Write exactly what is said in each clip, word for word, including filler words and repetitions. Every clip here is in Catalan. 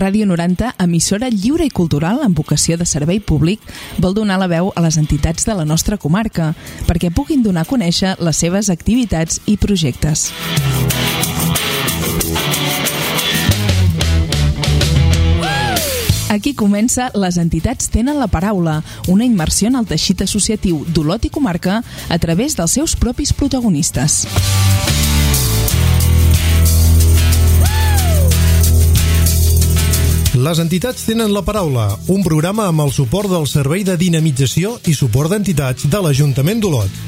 Ràdio noranta, emissora lliure i cultural amb vocació de servei públic, vol donar la veu a les entitats de la nostra comarca perquè puguin donar a conèixer les seves activitats i projectes. Aquí comença Les entitats tenen la paraula, una immersió en el teixit associatiu d'Olot i comarca a través dels seus propis protagonistes. Les entitats tenen la paraula, un programa amb el suport del Servei de Dinamització i Suport d'Entitats de l'Ajuntament d'Olot.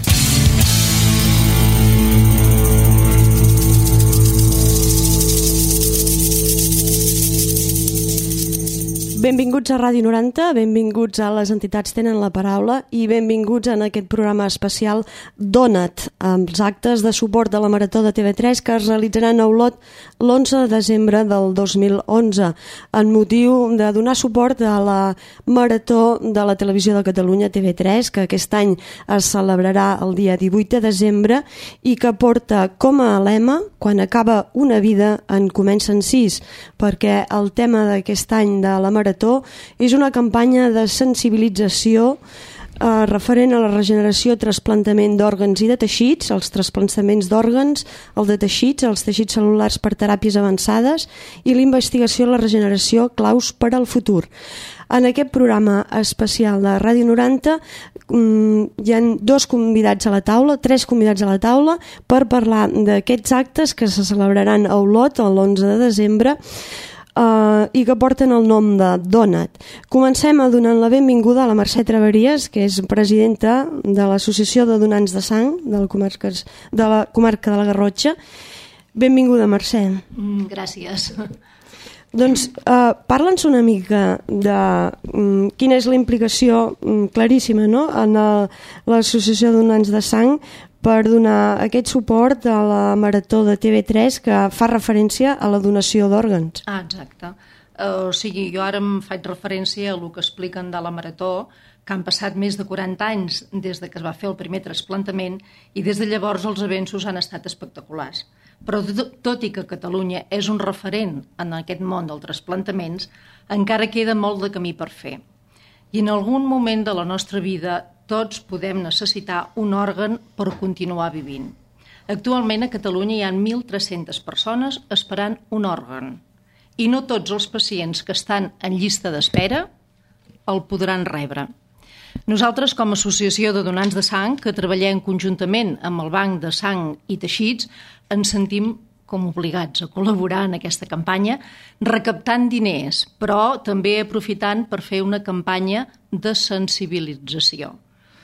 Benvinguts a Ràdio noranta, benvinguts a Les entitats tenen la paraula i benvinguts en aquest programa especial Dona't, amb els actes de suport de la Marató de T V tres que es realitzaran a Olot l'onze de desembre del dos mil onze, en motiu de donar suport a la Marató de la Televisió de Catalunya T V tres, que aquest any es celebrarà el dia divuit de desembre i que porta com a lema "Quan acaba una vida en comencen sis", perquè el tema d'aquest any de la Marató és una campanya de sensibilització eh, referent a la regeneració, trasplantament d'òrgans i de teixits, els trasplantaments d'òrgans, el de teixits, els teixits cel·lulars per teràpies avançades i la investigació i la regeneració claus per al futur. En aquest programa especial de Ràdio noranta hi ha dos convidats a la taula, tres convidats a la taula per parlar d'aquests actes que se celebraran a Olot l'onze de desembre Uh, i que porten el nom de Dona't. Comencem a donar la benvinguda a la Mercè Traveries, que és presidenta de l'Associació de Donants de Sang de la comarca de la, comarca de la Garrotxa. Benvinguda, Mercè. Mm, gràcies. Doncs uh, parla'ns una mica de um, quina és la implicació um, claríssima, no?, en el, l'Associació de Donants de Sang per donar aquest suport a la Marató de T V tres que fa referència a la donació d'òrgans. Ah, exacte. Uh, o sigui, jo ara em faig referència a el que expliquen de la Marató, que han passat més de quaranta anys des de que es va fer el primer trasplantament i des de llavors els avenços han estat espectaculars. Però tot i que Catalunya és un referent en aquest món dels trasplantaments, encara queda molt de camí per fer. I en algun moment de la nostra vida tots podem necessitar un òrgan per continuar vivint. Actualment a Catalunya hi ha mil tres-centes persones esperant un òrgan i no tots els pacients que estan en llista d'espera el podran rebre. Nosaltres, com a Associació de Donants de Sang, que treballem conjuntament amb el Banc de Sang i Teixits, ens sentim com obligats a col·laborar en aquesta campanya, recaptant diners, però també aprofitant per fer una campanya de sensibilització.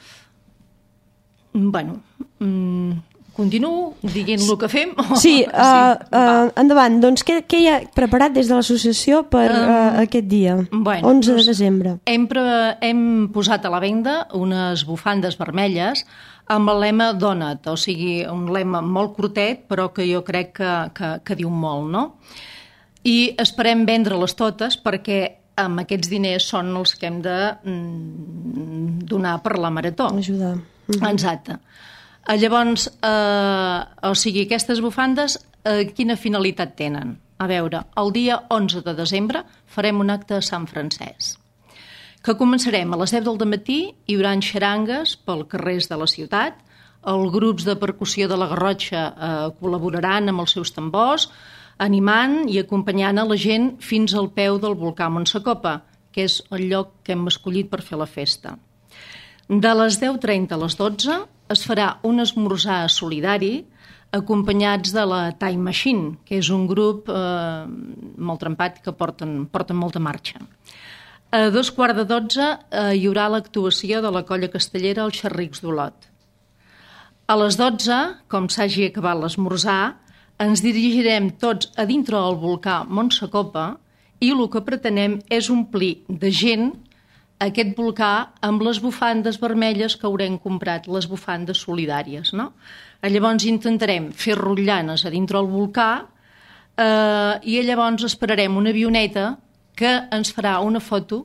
Bueno, continuo dient el que fem? Sí, uh, uh, endavant. Doncs què, què hi ha preparat des de l'associació per uh, aquest dia, bueno, onze de desembre? Hem, hem posat a la venda unes bufandes vermelles amb el lema Dona't, o sigui, un lema molt curtet, però que jo crec que, que, que diu molt, no? I esperem vendre-les totes perquè amb aquests diners són els que hem de mm, donar per la Marató. Ajudar. Mm-hmm. Exacte. Llavors, eh, o sigui, aquestes bufandes, eh, quina finalitat tenen? A veure, el dia onze de desembre farem un acte a Sant Francesc, que començarem a les deu del matí, hi haurà xarangues pel carrers de la ciutat, els grups de percussió de la Garrotxa eh, col·laboraran amb els seus tambors, animant i acompanyant a la gent fins al peu del volcà Montsacopa, que és el lloc que hem escollit per fer la festa. De les deu trenta a les dotze es farà un esmorzar solidari acompanyats de la Time Machine, que és un grup eh, molt trempat que porten, porten molta marxa. A dos quarts de dotze eh, hi haurà l'actuació de la Colla Castellera als Xerrics d'Olot. A les dotze, com s'hagi acabat l'esmorzar, ens dirigirem tots a dintre del volcà Montsacopa i el que pretenem és omplir de gent aquest volcà amb les bufandes vermelles que haurem comprat, les bufandes solidàries, no? Llavors intentarem fer rotllanes a dintre del volcà eh, i llavors esperarem una avioneta que ens farà una foto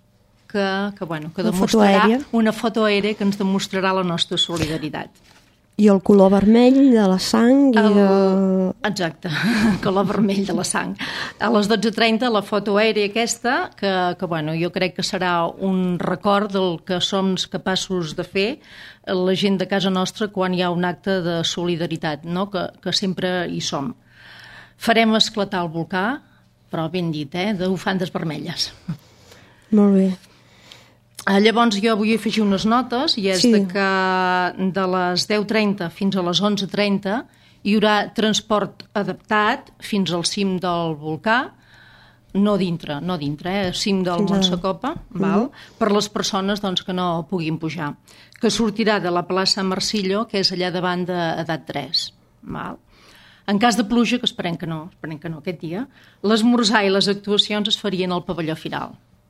que, que, bueno, que una demostrarà foto aèria. una foto aèria que ens demostrarà la nostra solidaritat. I el color vermell de la sang i el... de... Exacte, color vermell de la sang. A les dotze trenta la foto aèria aquesta, que, que bueno, jo crec que serà un record del que som capaços de fer la gent de casa nostra quan hi ha un acte de solidaritat, no? que, que sempre hi som. Farem esclatar el volcà, però ben dit, eh? de bufandes vermelles. Molt bé. Llavors jo vull afegir unes notes, i és sí. de que de les deu trenta fins a les onze trenta hi haurà transport adaptat fins al cim del volcà, no dintre, no dintre, eh? cim del Mont Sacopa, val? Mm-hmm. per les persones doncs, que no puguin pujar, que sortirà de la plaça Marsillo, que és allà davant d'edat tres. Val? En cas de pluja, que esperem que no, esperem que no aquest dia, l'esmorzar i les actuacions es farien al pavelló Firal.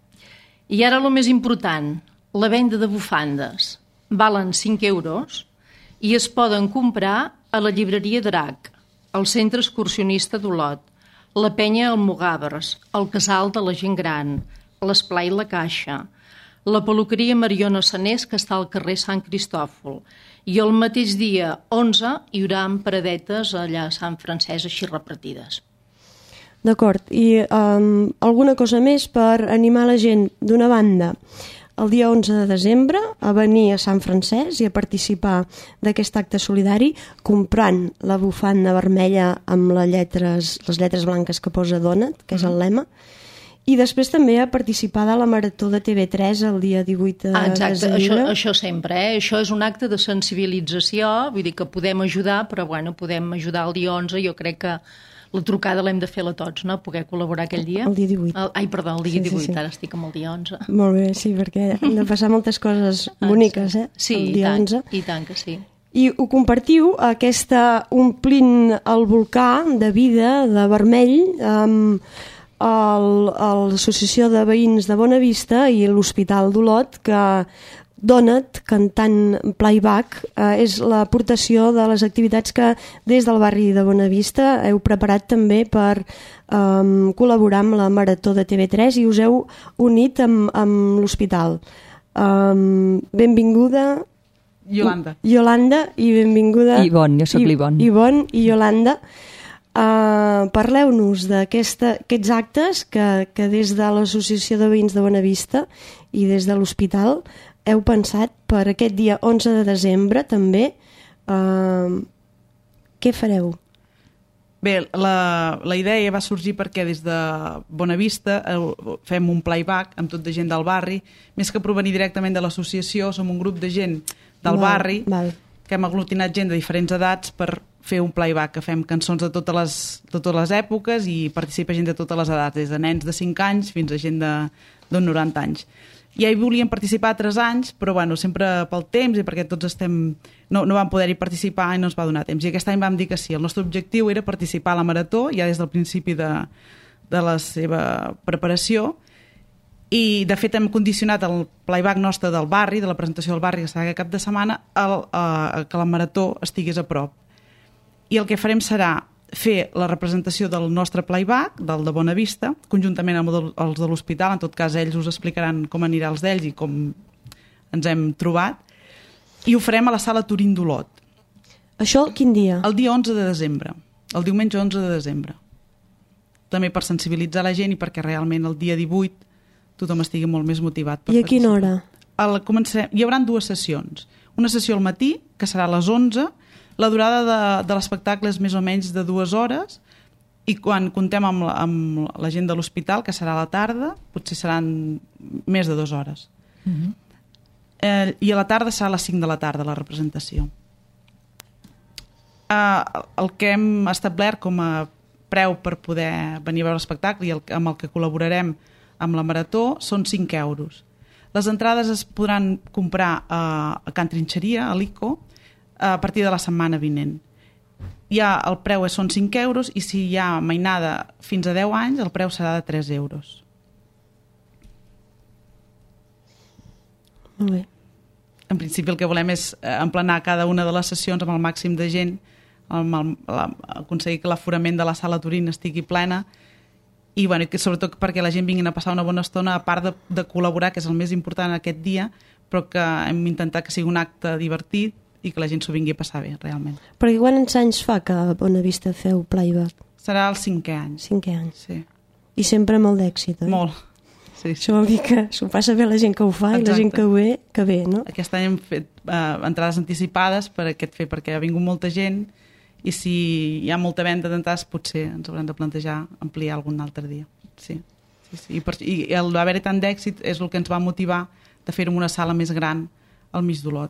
I ara el més important, la venda de bufandes. Valen cinc euros i es poden comprar a la llibreria Drac, al centre excursionista d'Olot, la penya Almogàvers, el casal de la gent gran, l'esplai La Caixa, la peluqueria Mariona Sanés, que està al carrer Sant Cristòfol, i el mateix dia onze hi haurà paradetes allà a Sant Francesc així repartides. D'acord, i um, alguna cosa més per animar la gent, d'una banda, el dia onze de desembre, a venir a Sant Francesc i a participar d'aquest acte solidari, comprant la bufanda vermella amb les lletres, les lletres blanques que posa Donat, que és el lema, i després també a participar de la Marató de T V tres el dia divuit de Exacte, desembre. Això, això sempre, eh? Això és un acte de sensibilització, vull dir que podem ajudar, però bueno, podem ajudar el dia onze, jo crec que la trucada l'hem de fer a tots, no? Poder col·laborar aquell dia. El dia divuit. El, ai, perdó, el dia sí, divuit, sí, sí. Ara estic amb el dia onze. Molt bé, sí, perquè hem de passar moltes coses boniques, eh? Sí, el dia i tant, onze. i tant que sí. I ho compartiu, aquesta omplint el volcà de vida, de vermell, amb l'Associació de Veïns de Bonavista i l'Hospital d'Olot, que Donat, cantant playback, eh, és l'aportació de les activitats que des del barri de Bonavista heu preparat també per eh, col·laborar amb la Marató de T V tres i us heu unit amb, amb l'hospital. Eh, benvinguda Iolanda. Iolanda i benvinguda Ivonne, jo soc l'Ivonne. Ivonne i Iolanda. Uh, parleu-nos d'aquests actes que, que des de l'Associació de Veïns de Bonavista i des de l'hospital heu pensat per aquest dia onze de desembre també. Uh, què fareu? Bé, la, la idea va sorgir perquè des de Bonavista fem un playback amb tot de gent del barri, més que provenir directament de l'associació, som un grup de gent del val, barri val. que hem aglutinat gent de diferents edats per fer un playback, que fem cançons de totes les, totes les èpoques i participa gent de totes les edats, des de nens de cinc anys fins a gent de noranta anys. I ja hi volíem participar tres anys, però bueno, sempre pel temps i perquè tots estem... No, no vam poder-hi participar i no ens va donar temps. I aquest any vam dir que sí. El nostre objectiu era participar a la Marató, ja des del principi de, de la seva preparació, i de fet hem condicionat el playback nostre del barri, de la presentació del barri que serà aquest cap de setmana, a, a, a que la Marató estigués a prop. I el que farem serà fer la representació del nostre playback, del de Bonavista, conjuntament amb els de l'hospital. En tot cas, ells us explicaran com anirà els d'ells i com ens hem trobat. I ho farem a la sala Turín d'Olot. Això quin dia? El dia onze de desembre. El diumenge onze de desembre. També per sensibilitzar la gent i perquè realment el dia divuit tothom estigui molt més motivat. Per I a quina hora? El, comencem, hi haurà dues sessions. Una sessió al matí, que serà a les onze. La durada de, de l'espectacle és més o menys de dues hores i quan contem amb la, amb la gent de l'hospital, que serà a la tarda, potser seran més de dues hores. Uh-huh. eh, I a la tarda serà a les cinc de la tarda la representació. Eh, el que hem establert com a preu per poder venir a veure l'espectacle i el, amb el que col·laborarem amb la Marató són cinc euros. Les entrades es podran comprar a, a Can Trinxeria, a l'Ico, a partir de la setmana vinent. Ja el preu són cinc euros i si hi ha mainada fins a deu anys el preu serà de tres euros. Molt bé. En principi el que volem és emplenar cada una de les sessions amb el màxim de gent, amb el, la, aconseguir que l'aforament de la sala Turín estigui plena i bueno, que sobretot perquè la gent vinguin a passar una bona estona, a part de, de col·laborar, que és el més important aquest dia, però que hem intentat que sigui un acte divertit i que la gent s'ho vingui a passar bé, realment. Perquè quants anys fa que a Bonavista feu playback? Serà el cinquè any. Cinquè any. Sí. I sempre molt d'èxit, oi? Molt. Sí, sí. Això vol dir que s'ho passa bé la gent que ho fa. Exacte. I la gent que ho ve, que ve, no? Aquest any hem fet uh, entrades anticipades per aquest fet, perquè ha vingut molta gent i si hi ha molta venda d'entrades potser ens haurem de plantejar ampliar algun altre dia. Sí. Sí, sí. I, per, i el haver-hi tant d'èxit és el que ens va motivar de fer-ho en una sala més gran al mig d'Olot.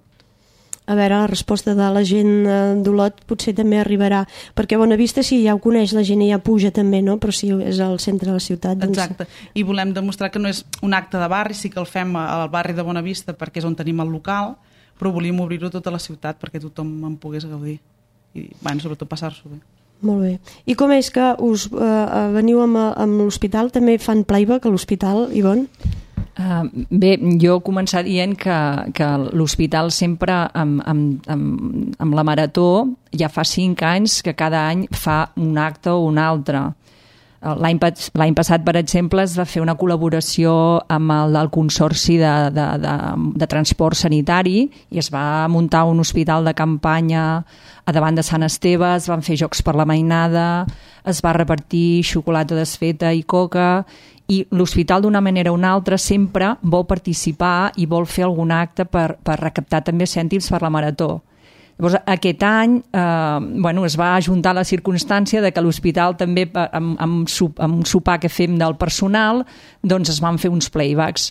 A veure, la resposta de la gent d'Olot potser també arribarà, perquè Bonavista sí, ja ho coneix la gent i ja puja també, no? Però si és al centre de la ciutat... Doncs... Exacte, i volem demostrar que no és un acte de barri, sí que el fem al barri de Bonavista perquè és on tenim el local, però volíem obrir-ho tota la ciutat perquè tothom en pogués gaudir i, bueno, sobretot passar-s'ho bé. Molt bé. I com és que us eh, veniu amb, amb l'hospital? També fan playback a l'hospital, Ivonne? Uh, bé, jo començar dient que, que l'hospital sempre amb, amb, amb, amb la Marató ja fa cinc anys que cada any fa un acte o un altre. L'any l'any passat, per exemple, es va fer una col·laboració amb el, el Consorci de, de, de, de Transport Sanitari i es va muntar un hospital de campanya a davant de Sant Esteve, es van fer jocs per la mainada, es va repartir xocolata desfeta i coca, i l'hospital d'una manera o una altra sempre vol participar i vol fer algun acte per, per recaptar també cèntims per la Marató. Llavors, aquest any eh, bueno, es va ajuntar la circumstància de que l'hospital també, amb, amb, amb un sopar que fem del personal, doncs es van fer uns playbacks.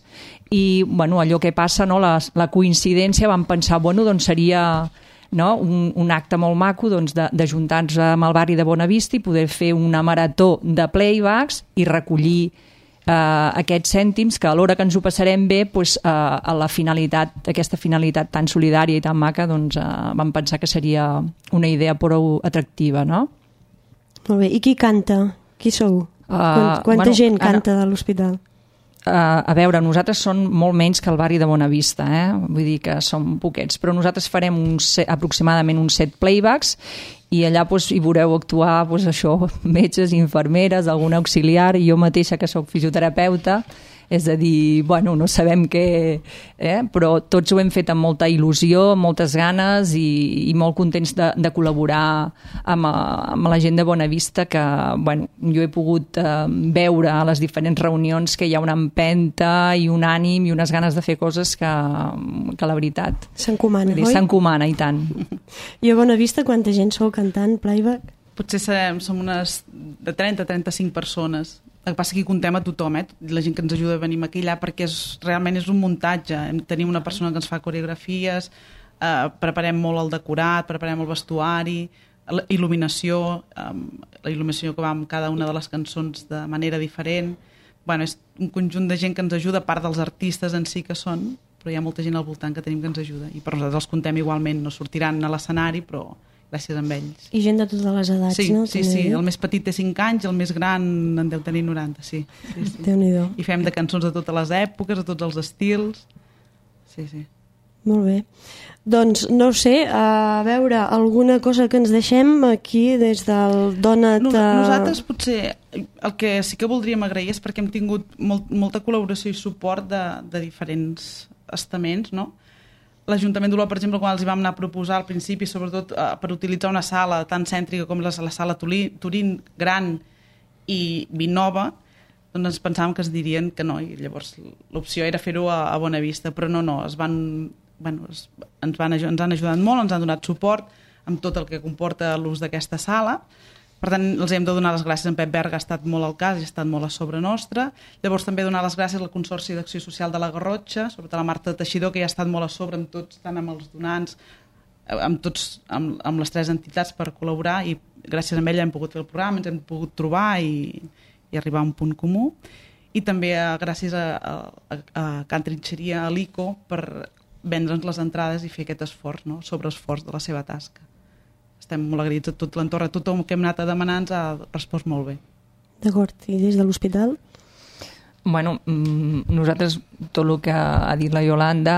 I bueno, allò que passa, no, la, la coincidència, vam pensar, bueno, doncs seria... No? Un, un acte molt maco doncs, d'ajuntar-nos amb el barri de Bonavista i poder fer una marató de playbacks i recollir eh, aquests cèntims que a l'hora que ens ho passarem bé doncs, eh, a la finalitat, aquesta finalitat tan solidària i tan maca, doncs, eh, vam pensar que seria una idea prou atractiva, no? Molt bé, i qui canta? Qui sou? Uh, Quant, quanta bueno, gent canta ara... de l'hospital? Uh, a veure, nosaltres són molt menys que el barri de Bonavista, eh? Vull dir que som poquets, però nosaltres farem uns, aproximadament uns set playbacks i allà doncs, hi veureu actuar doncs, això, metges, infermeres, algun auxiliar, i jo mateixa que sóc fisioterapeuta, és a dir, bueno, no sabem què, eh? Però tots ho hem fet amb molta il·lusió, amb moltes ganes i, i molt contents de, de col·laborar amb, amb la gent de Bonavista, que bueno, jo he pogut eh, veure a les diferents reunions que hi ha una empenta i un ànim i unes ganes de fer coses que, que la veritat... S'encomana, oi? S'encomana, i tant. I a Bonavista quanta gent sou cantant playback? Potser serem, som unes de trenta a trenta-cinc persones. El que passa que hi contem a tothom, eh? La gent que ens ajuda a venir a maquillar, perquè és, realment és un muntatge. Tenim una persona que ens fa coreografies, eh, preparem molt el decorat, preparem el vestuari, la il·luminació, eh, la il·luminació que va amb cada una de les cançons de manera diferent. Bueno, és un conjunt de gent que ens ajuda, a part dels artistes en si que són, però hi ha molta gent al voltant que tenim que ens ajuda. I per nosaltres els contem igualment, no sortiran a l'escenari, però... gràcies a ells. I gent de totes les edats, sí, no? Sí, sí, el més petit té cinc anys i el més gran en deu tenir noranta, sí. sí, sí. Déu-n'hi-do. I fem de cançons de totes les èpoques, de tots els estils. Sí, sí. Molt bé. Doncs, no sé, a veure, alguna cosa que ens deixem aquí des del Donat... Nos, nosaltres potser el que sí que voldríem agrair és perquè hem tingut molt, molta col·laboració i suport de, de diferents estaments, no? L'Ajuntament d'Olot, per exemple, quan els hi vam anar a proposar al principi, sobretot eh, per utilitzar una sala tan cèntrica com la, la sala Turín, Turín, gran i Vinova, doncs ens pensàvem que es dirien que no, i llavors l'opció era fer-ho a, a Bonavista, però no, no, es van, bueno, es, ens, van, ens han ajudat molt, ens han donat suport amb tot el que comporta l'ús d'aquesta sala. Per tant, els hem de donar les gràcies. En Pep Berga ha estat molt al cas i ha estat molt a sobre nostra. Llavors també donar les gràcies al Consorci d'Acció Social de la Garrotxa, sobretot a la Marta Teixidor, que ja ha estat molt a sobre amb tots, tant amb els donants, amb, tots, amb, amb les tres entitats per col·laborar, i gràcies a ella hem pogut fer el programa, ens hem pogut trobar i, i arribar a un punt comú. I també a, gràcies a, a, a Can Trinxeria, a l'ICO, per vendre'ns les entrades i fer aquest esforç, no? Sobreesforç de la seva tasca. Estem molt agraïts a tot l'entorn, a tothom que hem anat a demanar ens ha respost molt bé. D'acord, i des de l'hospital? Bueno, nosaltres, tot el que ha dit la Iolanda,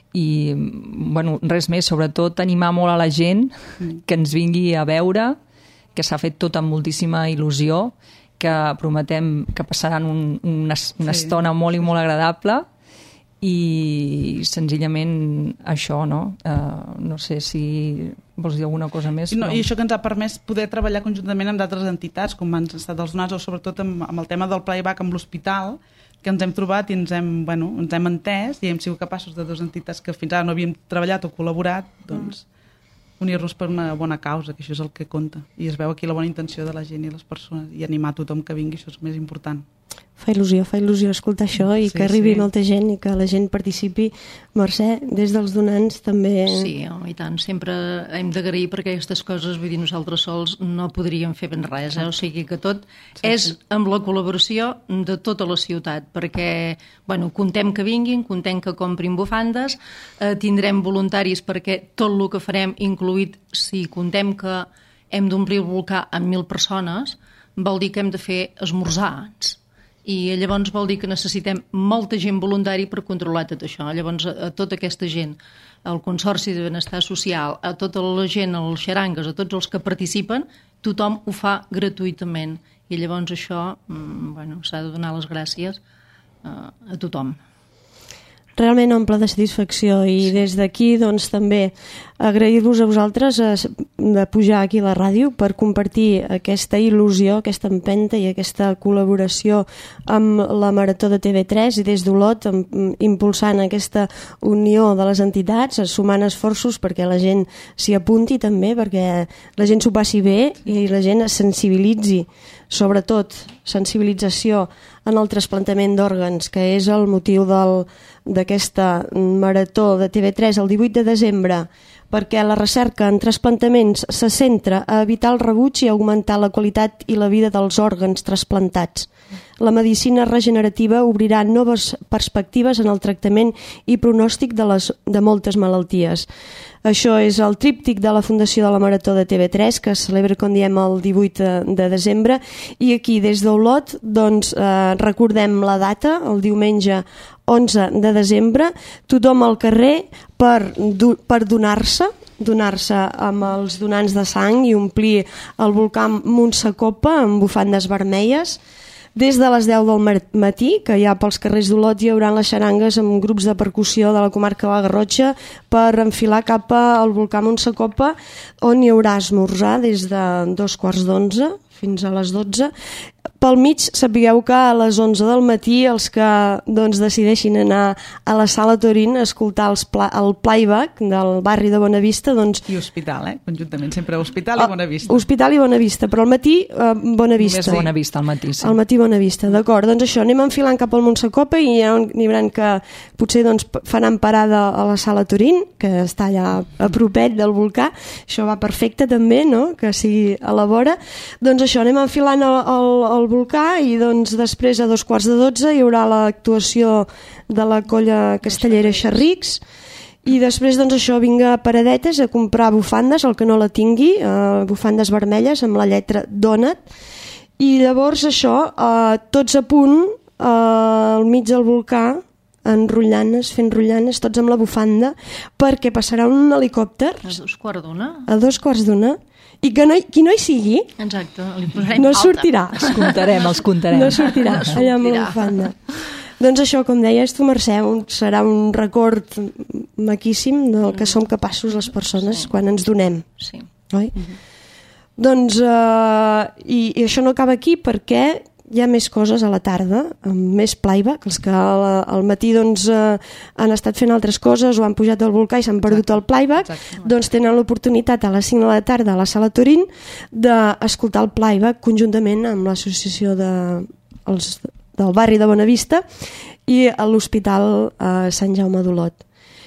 i bueno, res més, sobretot animar molt a la gent que ens vingui a veure, que s'ha fet tot amb moltíssima il·lusió, que prometem que passaran un, una, una sí. estona molt i molt agradable, i senzillament això, no? Uh, no sé si vols dir alguna cosa més. No, però... I això que ens ha permès poder treballar conjuntament amb d'altres entitats, com han estat els donats, o sobretot amb, amb el tema del playback amb l'hospital, que ens hem trobat i ens hem, bueno, ens hem entès i hem sigut capaços de dues entitats que fins ara no havíem treballat o col·laborat, doncs unir-nos per una bona causa, que això és el que compta. I es veu aquí la bona intenció de la gent i les persones, i animar tothom que vingui, això és el més important. Fa il·lusió, fa il·lusió escoltar això i sí, que arribi sí. molta gent i que la gent participi. Mercè, des dels donants també... Sí, home, i tant, sempre hem d'agrair perquè aquestes coses, vull dir, nosaltres sols no podríem fer ben res, eh? O sigui que tot sí, és sí. amb la col·laboració de tota la ciutat, perquè, bueno, contem que vinguin, contem que comprin bufandes, eh, tindrem voluntaris perquè tot el que farem, incluït si contem que hem d'omplir el volcà amb mil persones, vol dir que hem de fer esmorzars. I llavors vol dir que necessitem molta gent voluntari per controlar tot això. Llavors, a, a tota aquesta gent, al Consorci de Benestar Social, a tota la gent, als xarangues, a tots els que participen, tothom ho fa gratuïtament. I llavors això, mm, bueno, s'ha de donar les gràcies uh, a tothom. Realment omple de satisfacció i des d'aquí doncs també agrair-vos a vosaltres de pujar aquí a la ràdio per compartir aquesta il·lusió, aquesta empenta i aquesta col·laboració amb la Marató de T V tres i des d'Olot impulsant aquesta unió de les entitats, sumant esforços perquè la gent s'hi apunti també, perquè la gent s'ho passi bé i la gent es sensibilitzi, sobretot sensibilització en el trasplantament d'òrgans, que és el motiu del, d'aquesta Marató de T V tres el divuit de desembre, perquè la recerca en trasplantaments se centra a evitar el rebuig i augmentar la qualitat i la vida dels òrgans trasplantats. La medicina regenerativa obrirà noves perspectives en el tractament i pronòstic de, les, de moltes malalties. Això és el tríptic de la Fundació de la Marató de T V tres, que es celebra, com diem, el divuit de desembre, i aquí des d'Olot doncs, eh, recordem la data, el diumenge onze de desembre, tothom al carrer per, per donar-se, donar-se amb els donants de sang i omplir el volcà amb Montse Copa amb bufandes vermelles. Des de les deu del matí, que ja pels carrers d'Olot hi haurà les xarangues amb grups de percussió de la comarca de la Garrotxa per enfilar cap al volcà Montse Copa, on hi haurà esmorzar des de dos quarts d'onze fins a les dotze. Pel mig, sapigueu que a les onze del matí els que doncs, decideixin anar a la Sala Torín a escoltar els pla, el playback del barri de Bonavista... Doncs, i hospital, eh? Conjuntament, sempre hospital i Bonavista. Hospital i Bonavista, però al matí eh, Bonavista. Només Bonavista al matí, sí. Al matí Bonavista, d'acord. Doncs això, anem enfilant cap al Montse Copa i n'hi haurà que potser doncs, faran parada a la Sala Torín, que està allà a propet del volcà. Això va perfecte també, no?, que sigui a la vora. Doncs això, anem enfilant el, el, el volcà i doncs després a dos quarts de dotze hi haurà l'actuació de la colla castellera Xerrics i després doncs això vinga a Paradetes a comprar bufandes, el que no la tingui, eh, bufandes vermelles amb la lletra Donat, i llavors això, eh, tots a punt eh, al mig del volcà enrotllanes, fent rotllanes, tots amb la bufanda, perquè passarà un helicòpter a dos quarts d'una a dos quarts d'una i que no hi, qui no hi sigui exacte, li posarem no alta. Sortirà. Els comptarem, els comptarem. No sortirà, no allà amb la bufanda. Doncs això, com deies tu, Mercè, un, serà un record maquíssim del que som capaços les persones sí. quan ens donem. Sí. Oi? Mm-hmm. Doncs, eh, i, i això no acaba aquí perquè hi ha més coses a la tarda, amb més playback, els que al, al matí doncs, eh, han estat fent altres coses o han pujat al volcà i s'han perdut Exacte. el playback, Exacte. doncs tenen l'oportunitat a les cinc de la tarda a la Sala Torín d'escoltar el playback conjuntament amb l'associació de, els, del barri de Bonavista i a l'Hospital eh, Sant Jaume d'Olot.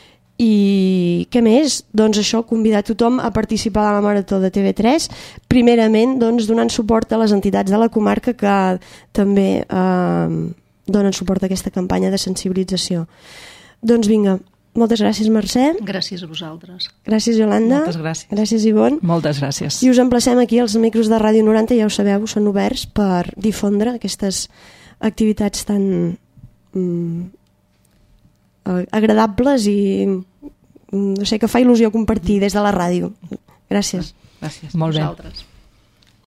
I què més? Doncs això, convidar tothom a participar a la Marató de T V tres, primerament doncs, donant suport a les entitats de la comarca que també eh, donen suport a aquesta campanya de sensibilització. Doncs vinga, moltes gràcies, Mercè. Gràcies a vosaltres. Gràcies, Iolanda. Moltes gràcies. Gràcies, Ivonne. Moltes gràcies. I us emplacem aquí, els micros de Ràdio noranta, ja ho sabeu, són oberts per difondre aquestes activitats tan mm, agradables i no sé, que fa il·lusió compartir des de la ràdio. Gràcies. Gràcies. Molt bé. Vosaltres.